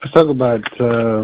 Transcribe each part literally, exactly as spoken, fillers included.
Let's talk about uh,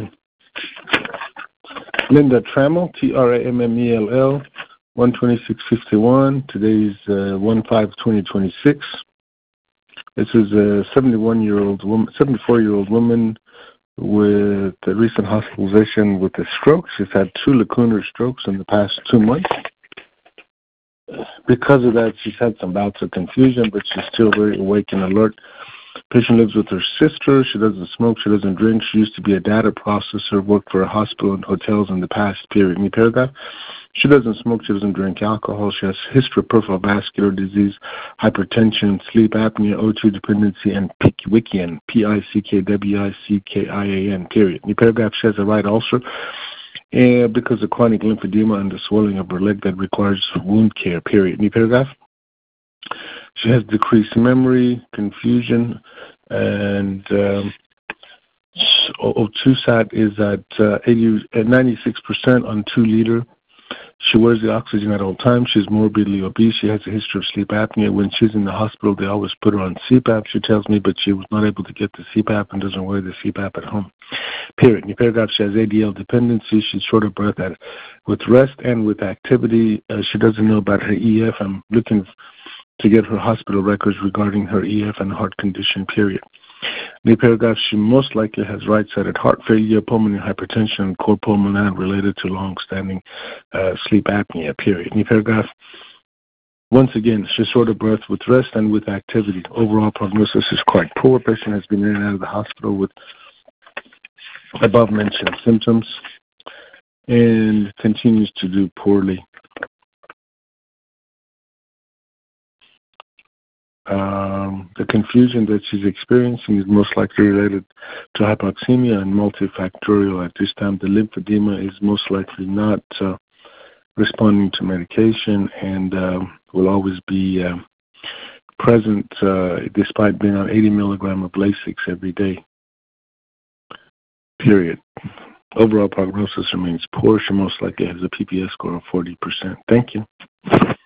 Linda Trammell, T R A M M E L L, one twenty-six fifty-one. Today's uh, one five twenty twenty-six. This is a seventy-one-year-old woman, seventy-four-year-old woman with a recent hospitalization with a stroke. She's had two lacunar strokes in the past two months. Because of that, she's had some bouts of confusion, but she's still very awake and alert. Patient lives with her sister. She doesn't smoke. She doesn't drink. She used to be a data processor, worked for a hospital and hotels in the past period. New paragraph. She doesn't smoke. She doesn't drink alcohol. She has history of peripheral vascular disease, hypertension, sleep apnea, O two dependency, and Pickwickian, P I C K W I C K I A N, period. New paragraph. She has a right ulcer and because of chronic lymphedema and the swelling of her leg that requires wound care, period. New paragraph. She has decreased memory, confusion, and um, O two sat is at, uh, eighty, at ninety-six percent on two liter. She wears the oxygen at all times. She's morbidly obese. She has a history of sleep apnea. When she's in the hospital, they always put her on C PAP, she tells me, but she was not able to get the C PAP and doesn't wear the C PAP at home. Period. In your paragraph, she has A D L dependency. She's short of breath at, with rest and with activity. Uh, she doesn't know about her E F. I'm looking to get her hospital records regarding her E F and heart condition, period. In the paragraph, she most likely has right-sided heart failure, pulmonary hypertension, and cor pulmonale related to long-standing uh, sleep apnea, period. In the paragraph, once again, she's short of breath with rest and with activity. Overall prognosis is quite poor. Patient has been in and out of the hospital with above-mentioned symptoms and continues to do poorly. Um, the confusion that she's experiencing is most likely related to hypoxemia and multifactorial. At this time, the lymphedema is most likely not uh, responding to medication and uh, will always be uh, present uh, despite being on eighty milligrams of Lasix every day, period. Overall prognosis remains poor. She most likely has a P P S score of forty percent. Thank you.